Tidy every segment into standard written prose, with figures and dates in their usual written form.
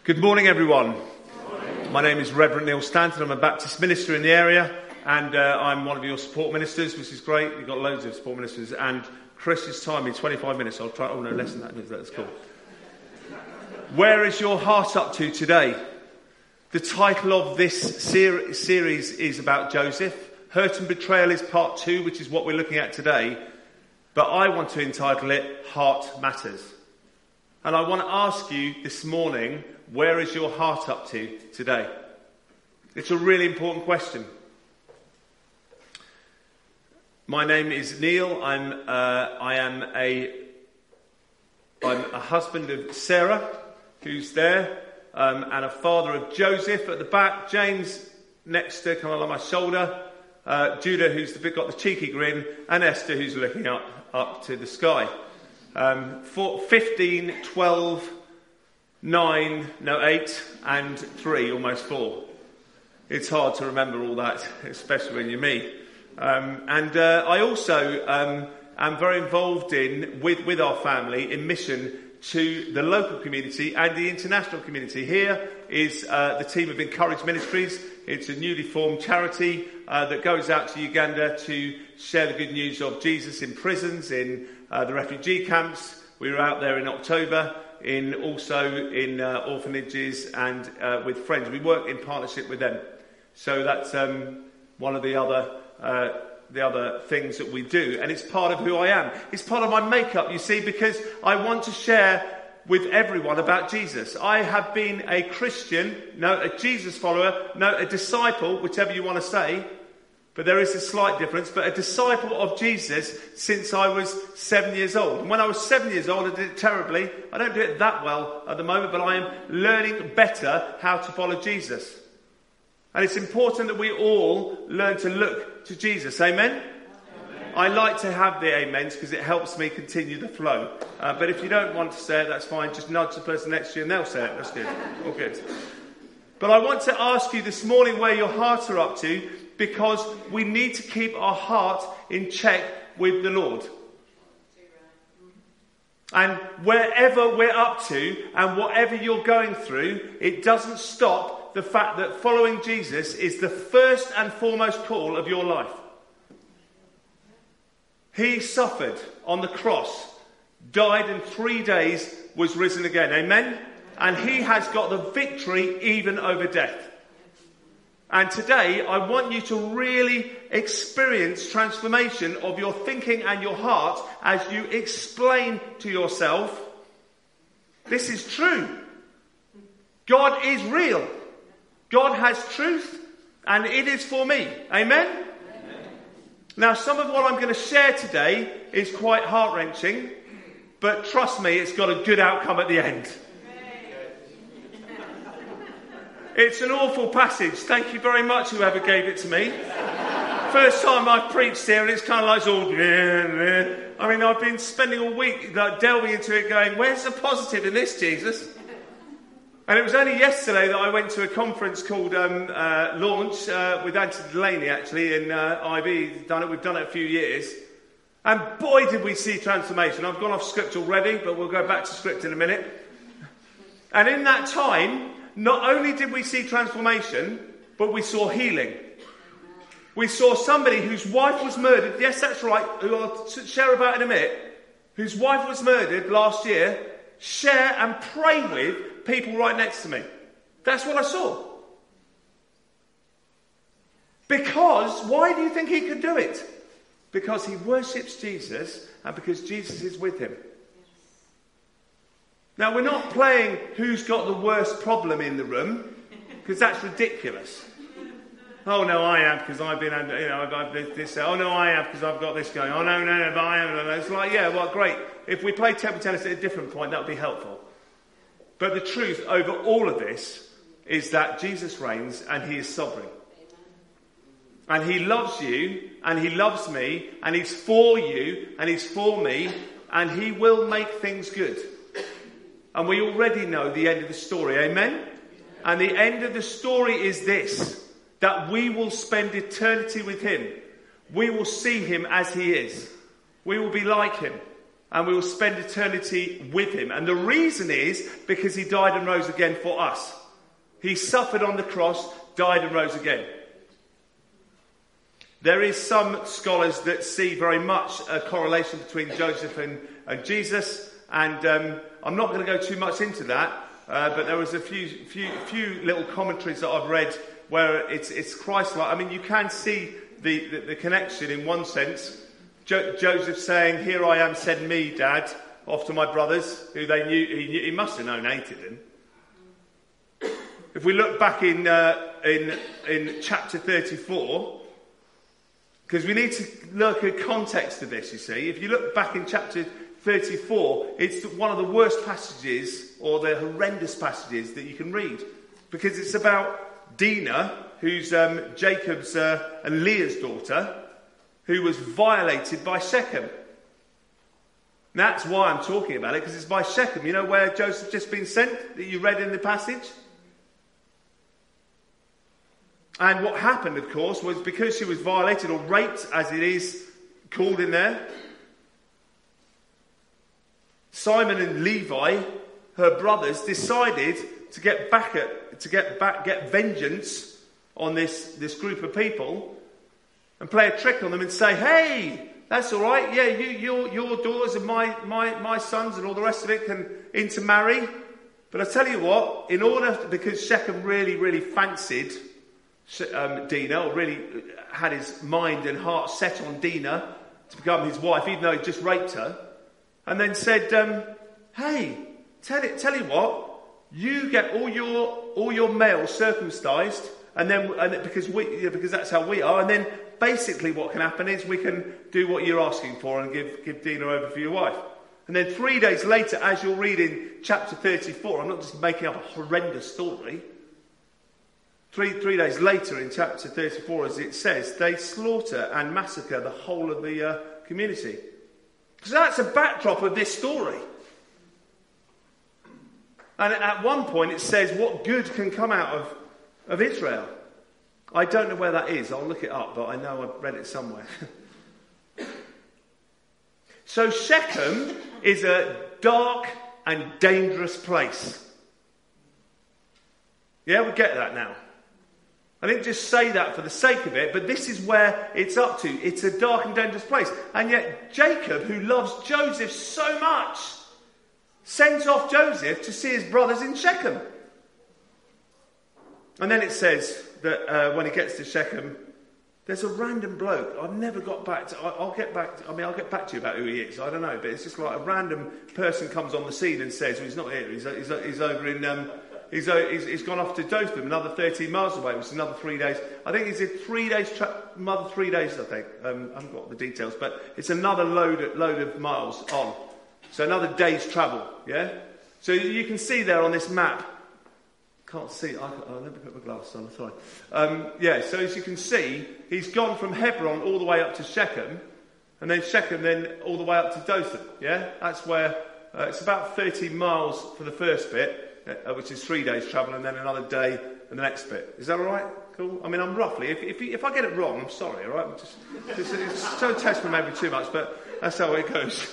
Good morning, everyone. Good morning. My name is Reverend Neil Stanton. I'm a Baptist minister in the area, and I'm one of your support ministers, which is great. You've got loads of support ministers, and Chris has timed me 25 minutes. I'll try. Oh, no, less than that. That's cool. Where is your heart up to today? The title of this series is about Joseph. Hurt and Betrayal is part 2, which is what we're looking at today. But I want to entitle it Heart Matters. And I want to ask you this morning, where is your heart up to today? It's a really important question. My name is Neil. I'm a husband of Sarah, who's there, and a father of Joseph at the back. James next to, kind of on my shoulder. Judah, who's got the cheeky grin, and Esther, who's looking up to the sky. 15, 12, 8 and 3, almost 4. It's hard to remember all that, especially when you're me. I also am very involved with our family in mission to the local community and the international community. Here is the team of Encourage Ministries. It's a newly formed charity that goes out to Uganda to share the good news of Jesus in prisons, in the refugee camps. We were out there in October, also in orphanages and with friends. We work in partnership with them. So that's one of the other things that we do. And it's part of who I am. It's part of my makeup, you see, because I want to share with everyone about Jesus. I have been a Christian, a Jesus follower, a disciple, whichever you want to say. But there is a slight difference. But a disciple of Jesus since I was 7 years old. And when I was 7 years old, I did it terribly. I don't do it that well at the moment, but I am learning better how to follow Jesus. And it's important that we all learn to look to Jesus. Amen? Amen. I like to have the amens because it helps me continue the flow. But if you don't want to say it, that's fine. Just nudge the person next to you and they'll say it. That's good. All good. But I want to ask you this morning where your hearts are up to, because we need to keep our heart in check with the Lord. And wherever we're up to and whatever you're going through, it doesn't stop the fact that following Jesus is the first and foremost call of your life. He suffered on the cross, died in 3 days, was risen again. Amen? And he has got the victory even over death. And today, I want you to really experience transformation of your thinking and your heart as you explain to yourself, this is true. God is real. God has truth, and it is for me. Amen? Amen? Now, some of what I'm going to share today is quite heart-wrenching, but trust me, it's got a good outcome at the end. It's an awful passage. Thank you very much, whoever gave it to me. First time I've preached here, and it's kind of like all... I mean, I've been spending all week delving into it going, where's the positive in this, Jesus? And it was only yesterday that I went to a conference called Launch with Anthony Delaney, actually, in IB. We've done it a few years. And boy, did we see transformation. I've gone off script already, but we'll go back to script in a minute. And in that time, not only did we see transformation, but we saw healing. We saw somebody whose wife was murdered. Yes, that's right, who I'll share about in a minute. Whose wife was murdered last year. Share and pray with people right next to me. That's what I saw. Because, why do you think he could do it? Because he worships Jesus and because Jesus is with him. Now, we're not playing who's got the worst problem in the room, because that's ridiculous. Oh, no, I have, because I've been, I've this. Oh, no, I have, because I've got this going. Oh, no, but I haven't. It's like, yeah, well, great. If we play table tennis at a different point, that would be helpful. But the truth over all of this is that Jesus reigns and he is sovereign. And he loves you, and he loves me, and he's for you, and he's for me, and he will make things good. And we already know the end of the story, amen? And the end of the story is this, that we will spend eternity with him. We will see him as he is. We will be like him. and we will spend eternity with him. And the reason is because he died and rose again for us. He suffered on the cross, died and rose again. There is some scholars that see very much a correlation between Joseph and Jesus, and I'm not going to go too much into that, but there was a few little commentaries that I've read where it's Christ-like. I mean, you can see the connection in one sense. Joseph saying, "Here I am, send me, Dad," off to my brothers, who they knew he must have known hated him. If we look back in chapter 34. Because we need to look at context of this, you see. If you look back in chapter 34, it's one of the worst passages, or the horrendous passages that you can read. Because it's about Dinah, who's Jacob's and Leah's daughter, who was violated by Shechem. That's why I'm talking about it, because it's by Shechem. You know where Joseph just been sent, that you read in the passage? And what happened, of course, was because she was violated or raped, as it is called in there, Simon and Levi, her brothers, decided to get vengeance on this group of people and play a trick on them and say, "Hey, that's all right. Yeah, your daughters and my sons and all the rest of it can intermarry. But I tell you what, because Shechem really, really fancied Dinah, or really had his mind and heart set on Dinah to become his wife, even though he just raped her, and then said, "Hey, tell you what, you get all your males circumcised, because that's how we are, and then basically what can happen is we can do what you're asking for and give Dinah over for your wife." And then 3 days later, as you'll read in chapter 34, I'm not just making up a horrendous story. Three days later in chapter 34, as it says, they slaughter and massacre the whole of the community. Because that's a backdrop of this story. And at one point it says, what good can come out of Israel? I don't know where that is. I'll look it up, but I know I've read it somewhere. So Shechem is a dark and dangerous place. Yeah, we get that now. I didn't just say that for the sake of it, but this is where it's up to. It's a dark and dangerous place. And yet Jacob, who loves Joseph so much, sends off Joseph to see his brothers in Shechem. And then it says that when he gets to Shechem, there's a random bloke. I've never got back to... I'll get back to you about who he is. I don't know, but it's just like a random person comes on the scene and says, well, he's not here. He's over in... He's gone off to Dothan, another 13 miles away, which is another 3 days. I think it's a 3 days, another 3 days, I think. I haven't got the details, but it's another load of miles on. So another day's travel, yeah? So you can see there on this map. Can't see. Let me put my glasses on, sorry. So as you can see, he's gone from Hebron all the way up to Shechem, and then Shechem then all the way up to Dothan, yeah? That's where it's about 13 miles for the first bit, which is 3 days travel, and then another day and the next bit. Is that all right? Cool. I mean, I'm roughly. If I get it wrong, I'm sorry. All right. Just don't test me maybe too much, but that's how it goes.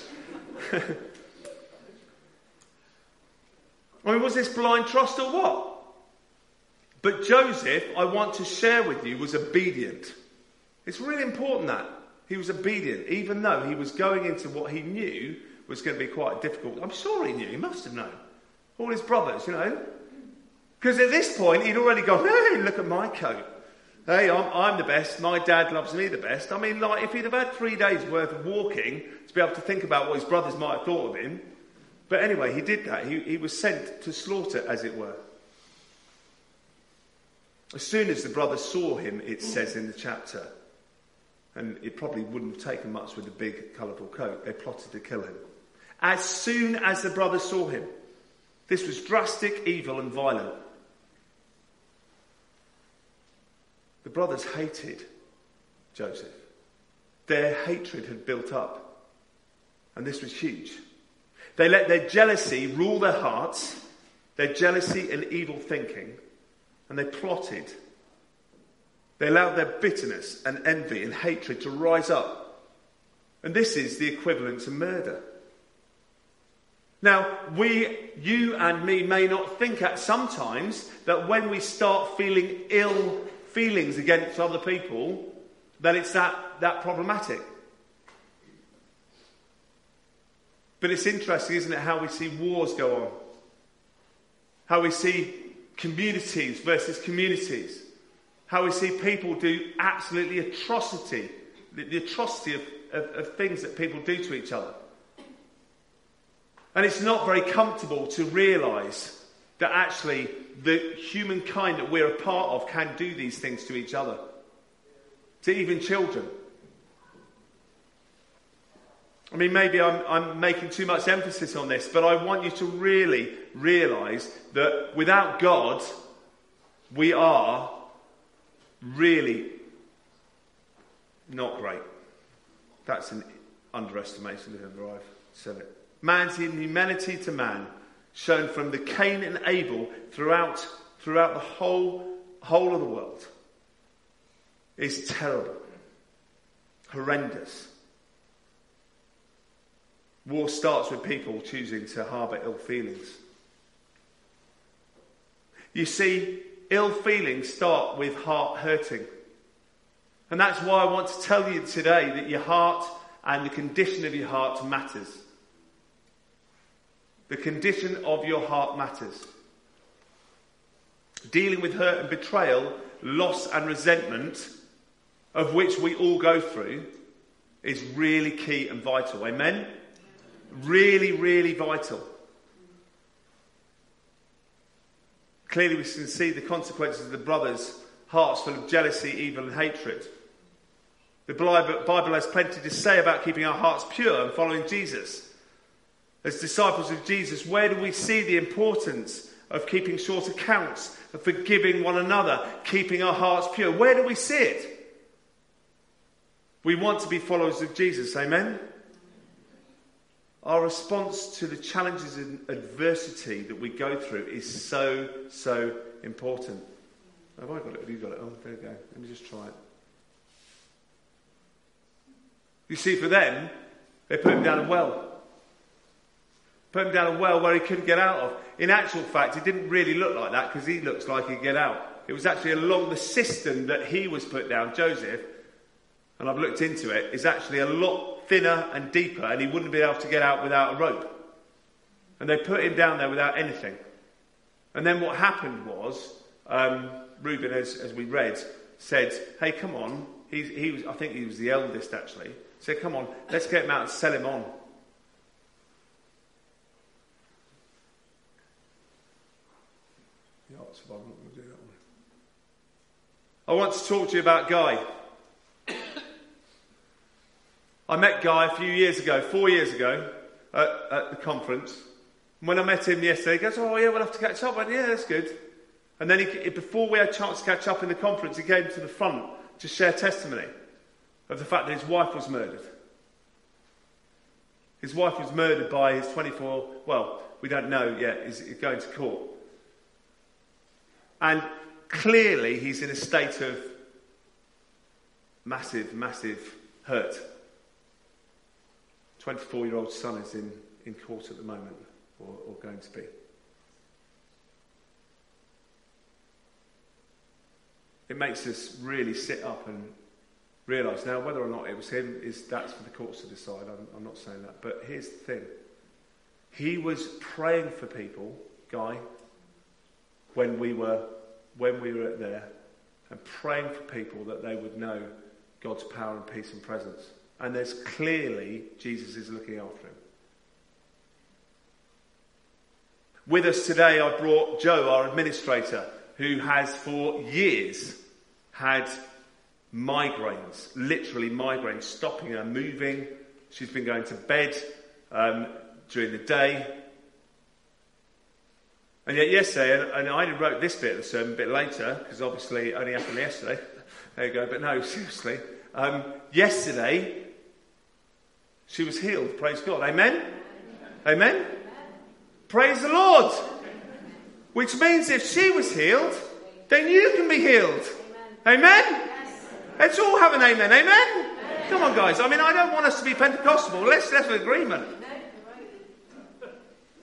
I mean, was this blind trust or what? But Joseph, I want to share with you, was obedient. It's really important that he was obedient, even though he was going into what he knew was going to be quite difficult. I'm sure he knew. He must have known. All his brothers, you know. Because at this point, he'd already gone, hey, look at my coat. Hey, I'm the best. My dad loves me the best. I mean, like, if he'd have had 3 days worth of walking to be able to think about what his brothers might have thought of him. But anyway, he did that. He was sent to slaughter, as it were. As soon as the brothers saw him, it says in the chapter, and it probably wouldn't have taken much with the big, colourful coat, they plotted to kill him. As soon as the brothers saw him. This was drastic, evil and violent. The brothers hated Joseph. Their hatred had built up. And this was huge. They let their jealousy rule their hearts, their jealousy and evil thinking, and they plotted. They allowed their bitterness and envy and hatred to rise up. And this is the equivalent to murder. Now, you and me may not think at sometimes that when we start feeling ill feelings against other people, that it's that problematic. But it's interesting, isn't it, how we see wars go on. How we see communities versus communities. How we see people do absolutely atrocity. The atrocity of things that people do to each other. And it's not very comfortable to realise that actually the humankind that we're a part of can do these things to each other. To even children. I mean, maybe I'm making too much emphasis on this, but I want you to really realise that without God, we are really not great. That's an underestimation of whoever I've said it. Man's inhumanity to man, shown from the Cain and Abel throughout the whole of the world, is terrible, horrendous. War starts with people choosing to harbour ill feelings. You see, ill feelings start with heart hurting. And that's why I want to tell you today that your heart and the condition of your heart matters. The condition of your heart matters. Dealing with hurt and betrayal, loss and resentment, of which we all go through, is really key and vital. Amen? Really, really vital. Clearly we can see the consequences of the brothers' hearts full of jealousy, evil and hatred. The Bible has plenty to say about keeping our hearts pure and following Jesus. As disciples of Jesus, where do we see the importance of keeping short accounts, of forgiving one another, keeping our hearts pure? Where do we see it? We want to be followers of Jesus, amen? Our response to the challenges and adversity that we go through is so, so important. Have I got it? Have you got it? Oh, there you go. Let me just try it. You see, for them, they put him down a well. Put him down a well where he couldn't get out of. In actual fact, it didn't really look like that because he looks like he'd get out. It was actually along the cistern that he was put down, Joseph, and I've looked into it, is actually a lot thinner and deeper, and he wouldn't be able to get out without a rope. And they put him down there without anything. And then what happened was, Reuben, as we read, said, hey, come on. He was, I think he was the eldest actually. Said, come on, let's get him out and sell him on. Yeah, I'm not going to do that one. I want to talk to you about Guy. I met Guy a few years ago, 4 years ago, at the conference. When I met him yesterday, he goes, oh yeah, we'll have to catch up. I went, yeah, that's good. And then before we had a chance to catch up in the conference, he came to the front to share testimony of the fact that his wife was murdered. His wife was murdered by his we don't know yet, is going to court. And clearly he's in a state of massive, massive hurt. 24-year-old son is in court at the moment, or going to be. It makes us really sit up and realise now whether or not it was him, that's for the courts to decide. I'm not saying that. But here's the thing. He was praying for people, Guy, when we were there, and praying for people that they would know God's power and peace and presence. And there's clearly Jesus is looking after him. With us today, I brought Jo, our administrator, who has for years had migraines, literally migraines, stopping her moving. She's been going to bed during the day. And yet yesterday, and I only wrote this bit of the sermon a bit later, because obviously it only happened yesterday. There you go, but no, seriously. Yesterday, she was healed, praise God. Amen? Amen? Amen? Praise the Lord! Which means if she was healed, then you can be healed. Amen? Yes. Let's all have an amen. Amen? Amen? Come on, guys. I mean, I don't want us to be Pentecostal. Let's have an agreement.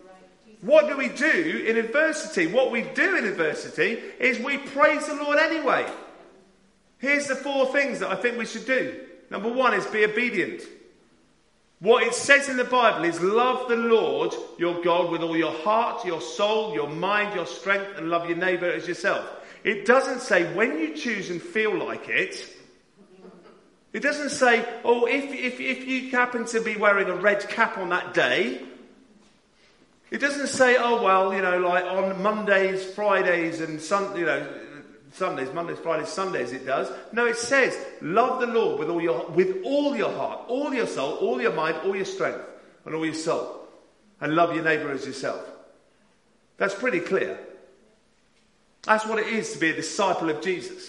What do we do in adversity? What we do in adversity is we praise the Lord anyway. Here's the 4 things that I think we should do. Number 1 is be obedient. What it says in the Bible is love the Lord your God with all your heart, your soul, your mind, your strength, and love your neighbour as yourself. It doesn't say when you choose and feel like it. It doesn't say, oh, if you happen to be wearing a red cap on that day. It doesn't say, oh, well, like on Mondays, Fridays, and Sundays, Mondays, Fridays, Sundays it does. No, it says, love the Lord with all your heart, all your soul, all your mind, all your strength, and all your soul. And love your neighbour as yourself. That's pretty clear. That's what it is to be a disciple of Jesus.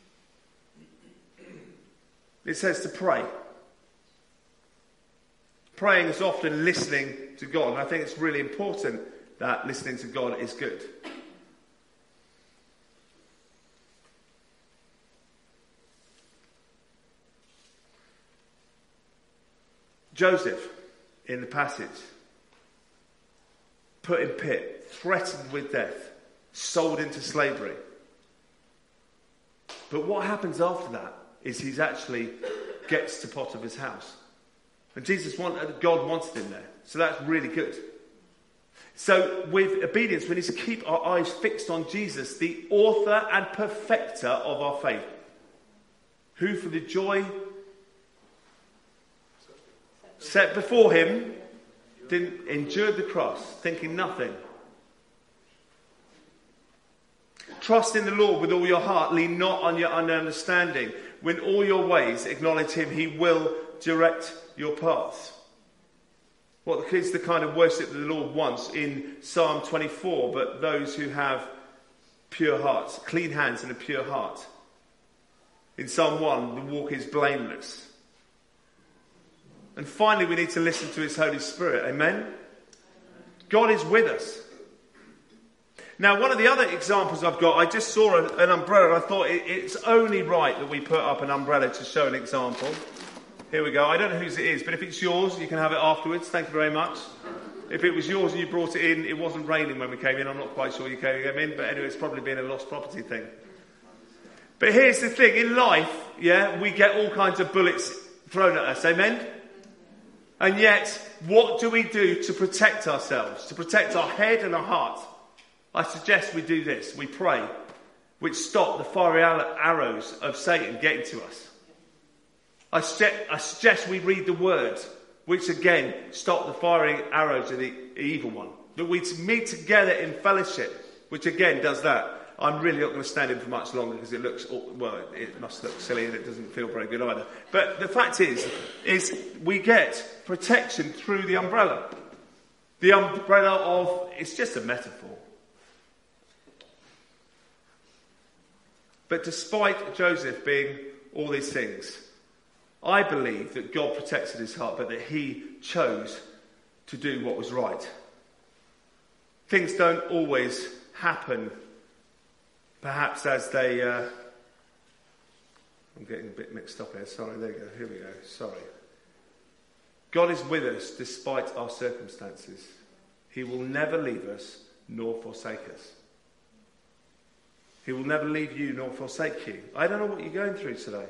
It says to pray. Praying is often listening to God. And I think it's really important that listening to God is good. Joseph, in the passage, put in pit, threatened with death, sold into slavery. But what happens after that is he's actually gets to Potiphar's house. And God wanted him there. So that's really good. So with obedience, we need to keep our eyes fixed on Jesus, the author and perfecter of our faith. Who for the joy set before him didn't endure the cross, thinking nothing. Trust in the Lord with all your heart. Lean not on your own understanding. When all your ways acknowledge him, he will direct your paths. What is the kind of worship that the Lord wants in Psalm 24? But those who have pure hearts, clean hands and a pure heart. In Psalm 1, the walk is blameless. And finally, we need to listen to his Holy Spirit. Amen? God is with us. Now, one of the other examples I've got, I just saw an umbrella and I thought it's only right that we put up an umbrella to show an example. Here we go. I don't know whose it is, but if it's yours, you can have it afterwards. Thank you very much. If it was yours and you brought it in, it wasn't raining when we came in. I'm not quite sure you came in, but anyway, it's probably been a lost property thing. But here's the thing. In life, we get all kinds of bullets thrown at us. Amen? And yet, what do we do to protect ourselves? To protect our head and our heart? I suggest we do this. We pray, which stop the fiery arrows of Satan getting to us. I suggest we read the Word, which again stop the fiery arrows of the evil one. That we meet together in fellowship, which again does that. I'm really not going to stand in for much longer because it must look silly and it doesn't feel very good either. But the fact is we get protection through the umbrella. The umbrella of, it's just a metaphor. But despite Joseph being all these things, I believe that God protected his heart, but that he chose to do what was right. Things don't always happen perhaps as they... I'm getting a bit mixed up here. Sorry, there you go. Here we go. Sorry. God is with us despite our circumstances. He will never leave us nor forsake us. He will never leave you nor forsake you. I don't know what you're going through today.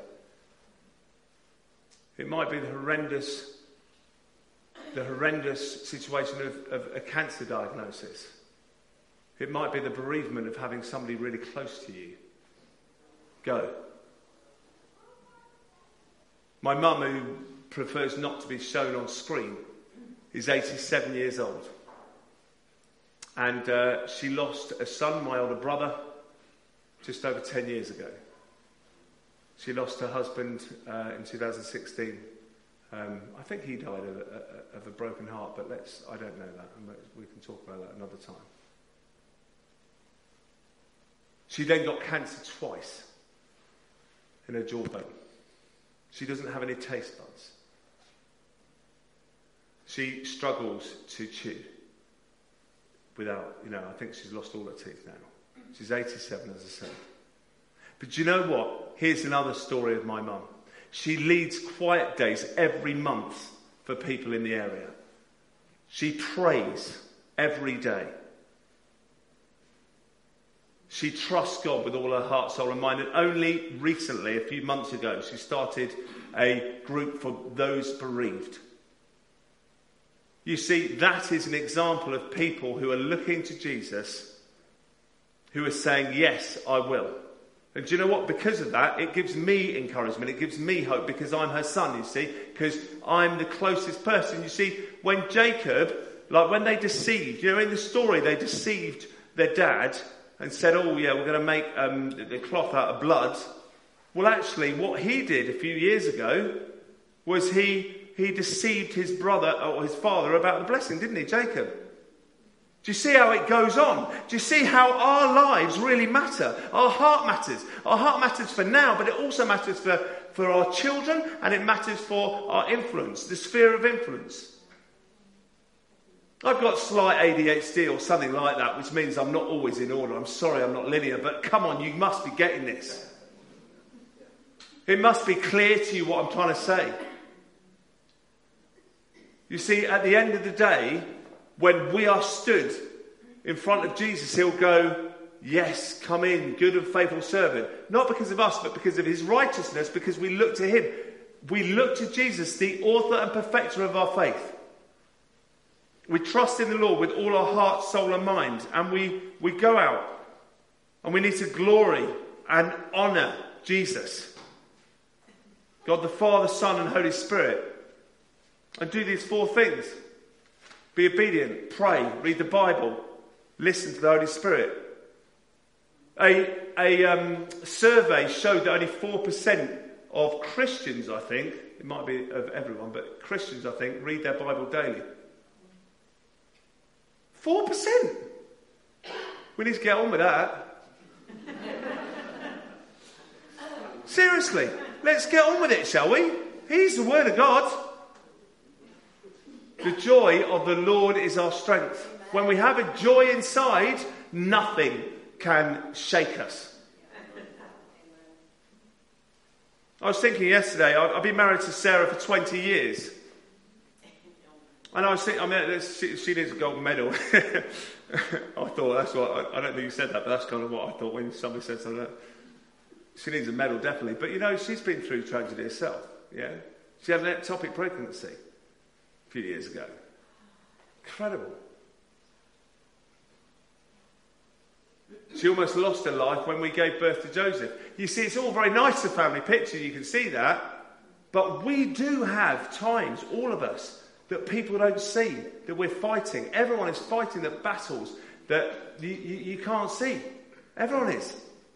It might be the horrendous situation of a cancer diagnosis. It might be the bereavement of having somebody really close to you. Go. My mum, who prefers not to be shown on screen, is 87 years old. And she lost a son, my older brother, just over 10 years ago. She lost her husband in 2016. I think he died of a broken heart, but I don't know that. We can talk about that another time. She then got cancer twice in her jawbone. She doesn't have any taste buds. She struggles to chew without, I think she's lost all her teeth now. She's 87, as I said. But do you know what? Here's another story of my mum. She leads quiet days every month for people in the area. She prays every day. She trusts God with all her heart, soul and mind. And only recently, a few months ago, she started a group for those bereaved. You see, that is an example of people who are looking to Jesus, who are saying, yes, I will. And do you know what? Because of that, it gives me encouragement. It gives me hope because I'm her son, you see, because I'm the closest person. You see, when Jacob, like when they deceived, you know, in the story, they deceived their dad and said, oh yeah, we're going to make the cloth out of blood. Well, actually, what he did a few years ago was he deceived his brother or his father about the blessing, didn't he, Jacob? Do you see how it goes on? Do you see how our lives really matter? Our heart matters. Our heart matters for now, but it also matters for our children, and it matters for our influence, the sphere of influence. I've got slight ADHD or something like that, which means I'm not always in order. I'm sorry I'm not linear, but come on, you must be getting this. It must be clear to you what I'm trying to say. You see, at the end of the day, when we are stood in front of Jesus, he'll go, yes, come in, good and faithful servant. Not because of us, but because of his righteousness, because we look to him. We look to Jesus, the author and perfecter of our faith. We trust in the Lord with all our heart, soul and mind. And we go out and we need to glory and honour Jesus. God the Father, Son and Holy Spirit. And do these 4 things. Be obedient, pray, read the Bible, listen to the Holy Spirit. A survey showed that only 4% of Christians, I think, it might be of everyone, but Christians, I think, read their Bible daily. 4%. We need to get on with that. Seriously, let's get on with it, shall we? He's the Word of God. The joy of the Lord is our strength. When we have a joy inside, nothing can shake us. I was thinking yesterday, I've been married to Sarah for 20 years. And I was thinking, she needs a gold medal. I thought, that's what, I don't think you said that, but that's kind of what I thought when somebody said something like that. She needs a medal, definitely. But you know, she's been through tragedy herself. Yeah, she had an ectopic pregnancy a few years ago. Incredible. She almost lost her life when we gave birth to Joseph. You see, it's all very nice, the family picture, you can see that. But we do have times, all of us, that people don't see, that we're fighting. Everyone is fighting the battles that you can't see. Everyone is.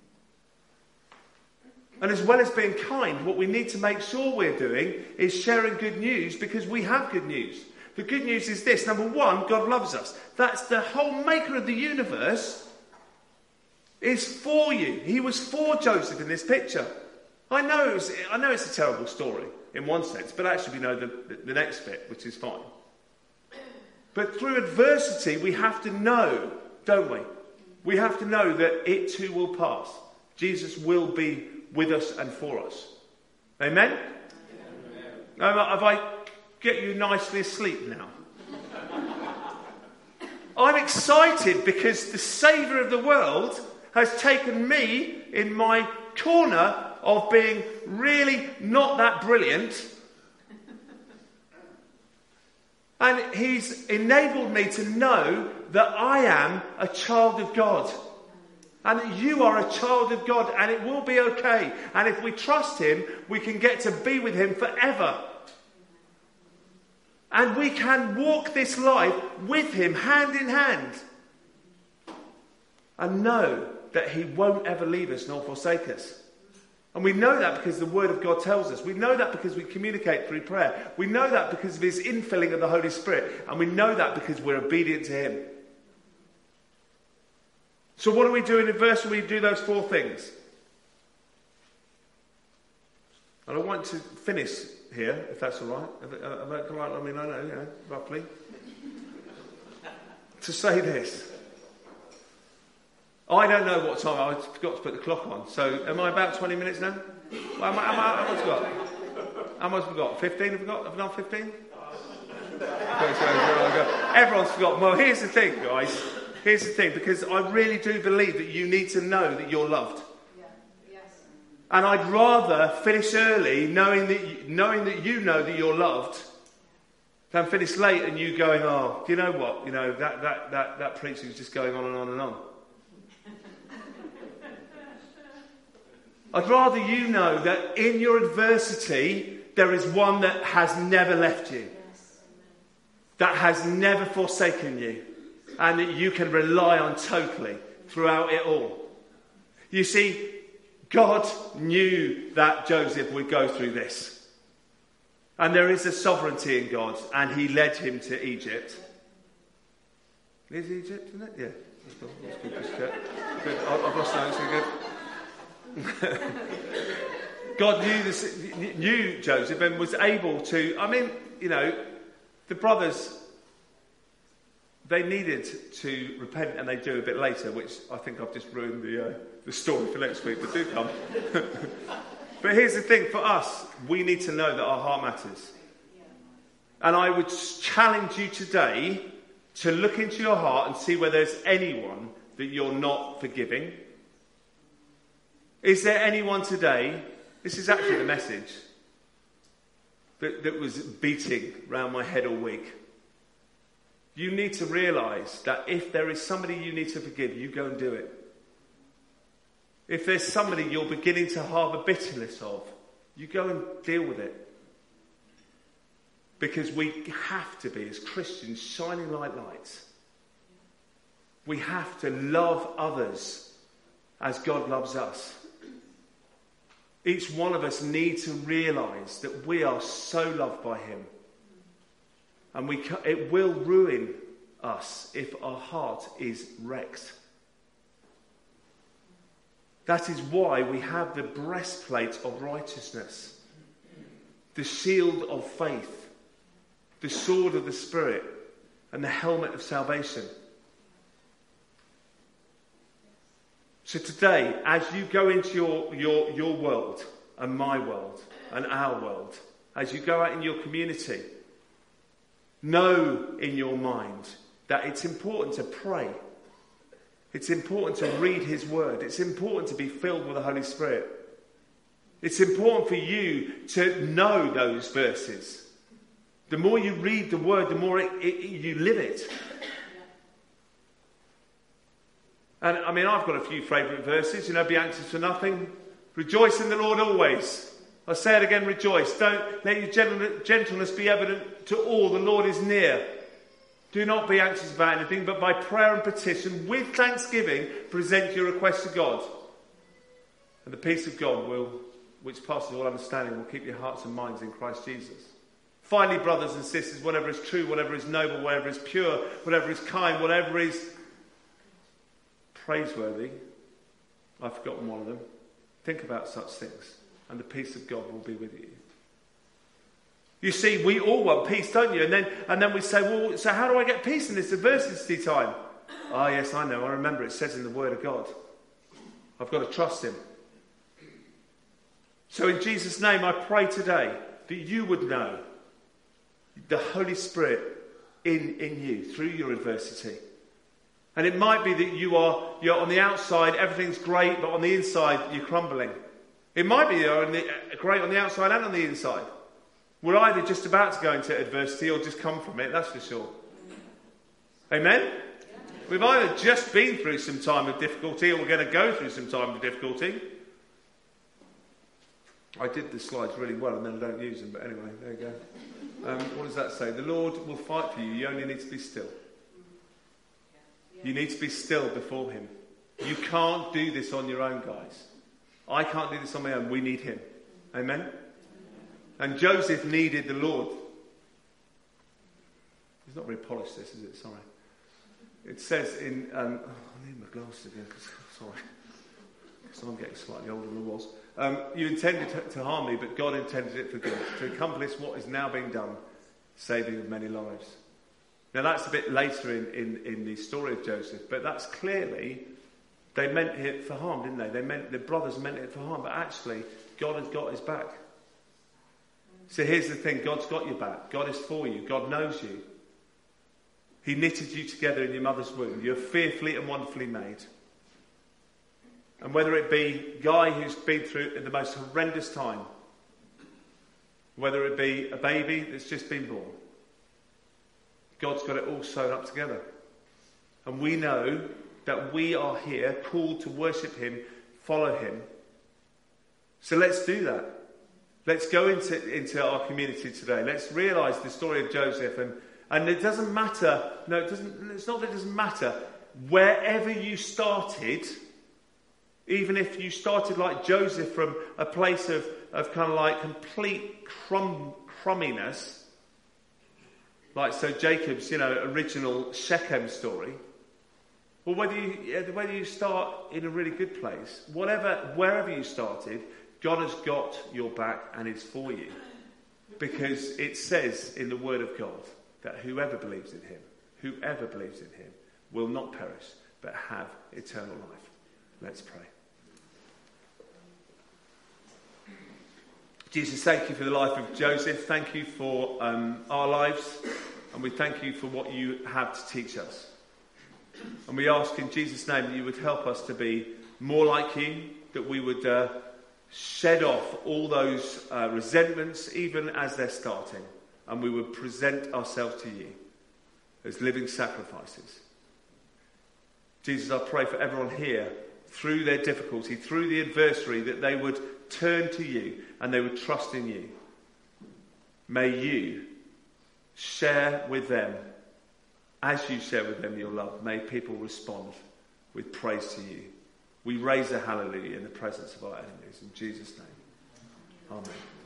And as well as being kind, what we need to make sure we're doing is sharing good news, because we have good news. The good news is this. Number one, God loves us. That's the whole maker of the universe is for you. He was for Joseph in this picture. I know it's a terrible story in one sense, but actually we know the next bit, which is fine. But through adversity, we have to know, don't we? We have to know that it too will pass. Jesus will be with us and for us. Amen? Have I get you nicely asleep now? I'm excited because the Saviour of the world has taken me in my corner of being really not that brilliant. And he's enabled me to know that I am a child of God. And that you are a child of God, and it will be okay. And if we trust him, we can get to be with him forever. And we can walk this life with him, hand in hand. And know that he won't ever leave us nor forsake us. And we know that because the Word of God tells us. We know that because we communicate through prayer. We know that because of his infilling of the Holy Spirit. And we know that because we're obedient to him. So what do we do in adversity? We do those 4 things. And I want to finish here, if that's all right. I mean, I know, roughly. To say this. I don't know what time, I forgot to put the clock on. So am I about 20 minutes now? How much have I got? How much have I got? 15 have I got? Have I done 15? Everyone's forgotten. Well, here's the thing, guys. Here's the thing, because I really do believe that you need to know that you're loved. Yeah. Yes. And I'd rather finish early knowing that you know that you're loved than finish late and you going, oh, do you know what? You know, that preaching is just going on and on and on. I'd rather you know that in your adversity, there is one that has never left you. Yes. That has never forsaken you. And that you can rely on totally throughout it all. You see, God knew that Joseph would go through this. And there is a sovereignty in God. And he led him to Egypt. Is Egypt, isn't it? Yeah. That's good. Good. I've lost notes. Good. God knew Joseph and was able to... I mean, you know, the brothers... They needed to repent, and they do a bit later, which I think I've just ruined the story for next week, but do come. But here's the thing, for us, we need to know that our heart matters. And I would challenge you today to look into your heart and see whether there's anyone that you're not forgiving. Is there anyone today, this is actually the message, that was beating round my head all week. You need to realise that if there is somebody you need to forgive, you go and do it. If there's somebody you're beginning to harbour bitterness of, you go and deal with it. Because we have to be, as Christians, shining like lights. We have to love others as God loves us. Each one of us needs to realise that we are so loved by him. And it will ruin us if our heart is wrecked. That is why we have the breastplate of righteousness, the shield of faith, the sword of the Spirit, and the helmet of salvation. So today, as you go into your world, and my world, and our world, as you go out in your community, know in your mind that it's important to pray. It's important to read his word. It's important to be filled with the Holy Spirit. It's important for you to know those verses. The more you read the word, the more you live it. And I mean, I've got a few favourite verses. You know, be anxious for nothing. Rejoice in the Lord always. I say it again, rejoice. Don't let your gentleness be evident to all. The Lord is near. Do not be anxious about anything, but by prayer and petition, with thanksgiving, present your requests to God. And the peace of God which passes all understanding, will keep your hearts and minds in Christ Jesus. Finally, brothers and sisters, whatever is true, whatever is noble, whatever is pure, whatever is kind, whatever is praiseworthy, I've forgotten one of them. Think about such things. And the peace of God will be with you. You see, we all want peace, don't you? And then we say, well, so how do I get peace in this adversity time? Ah, yes, I know. I remember it says in the Word of God. I've got to trust him. So in Jesus' name, I pray today that you would know the Holy Spirit in you through your adversity. And it might be that you're on the outside, everything's great, but on the inside, you're crumbling. It might be you're great on the outside and on the inside. We're either just about to go into adversity or just come from it, that's for sure. Amen? We've either just been through some time of difficulty or we're going to go through some time of difficulty. I did the slides really well and then I don't use them, but anyway, there you go. What does that say? The Lord will fight for you. You only need to be still. You need to be still before him. You can't do this on your own, guys. I can't do this on my own. We need him. Amen? And Joseph needed the Lord. It's not very polished, this, is it? Sorry. It says in... I need my glasses again. Sorry. Because I'm getting slightly older than I was. You intended to harm me, but God intended it for good, to accomplish what is now being done, saving of many lives. Now that's a bit later in the story of Joseph, but that's clearly, they meant it for harm, didn't they? The brothers meant it for harm, but actually God has got his back. So here's the thing, God's got your back. God is for you. God knows you. He knitted you together in your mother's womb. You're fearfully and wonderfully made. And whether it be Guy, who's been through the most horrendous time, whether it be a baby that's just been born, God's got it all sewn up together. And we know that we are here called to worship him, follow him. So let's do that. Let's go into our community today. Let's realise the story of Joseph. And it doesn't matter. No, it's not that it doesn't matter. Wherever you started, even if you started like Joseph from a place of kind of like complete crumminess, like so Jacob's, original Shechem story. Well, whether you start in a really good place, wherever you started, God has got your back and is for you. Because it says in the Word of God that whoever believes in him will not perish, but have eternal life. Let's pray. Jesus, thank you for the life of Joseph. Thank you for our lives. And we thank you for what you have to teach us. And we ask in Jesus' name that you would help us to be more like you, that we would shed off all those resentments, even as they're starting, and we would present ourselves to you as living sacrifices. Jesus, I pray for everyone here, through their difficulty, through the adversary, that they would turn to you and they would trust in you. May you share with them, as you share with them your love, may people respond with praise to you. We raise a hallelujah in the presence of our enemies. In Jesus' name. Amen.